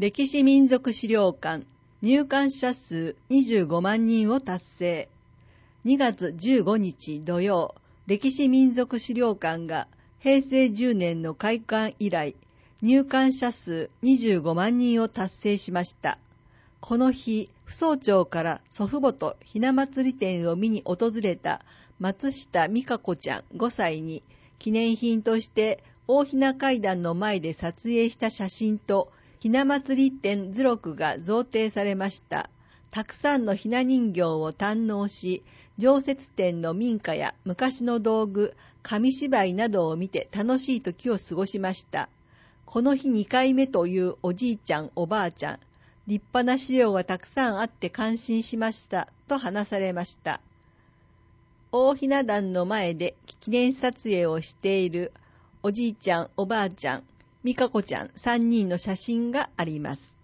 歴史民族資料館入館者数25万人を達成。2月15日土曜、歴史民族資料館が平成10年の開館以来、入館者数25万人を達成しました。この日、府総庁から祖父母とひな祭り展を見に訪れた松下美香子ちゃん5歳に、記念品として大ひな階段の前で撮影した写真とひな祭り展図録が贈呈されました。たくさんのひな人形を堪能し、常設展の民家や昔の道具、紙芝居などを見て楽しい時を過ごしました。この日2回目というおじいちゃんおばあちゃん、立派な資料がたくさんあって感心しましたと話されました。大ひな壇の前で記念撮影をしているおじいちゃんおばあちゃん、美香子ちゃん3人の写真があります。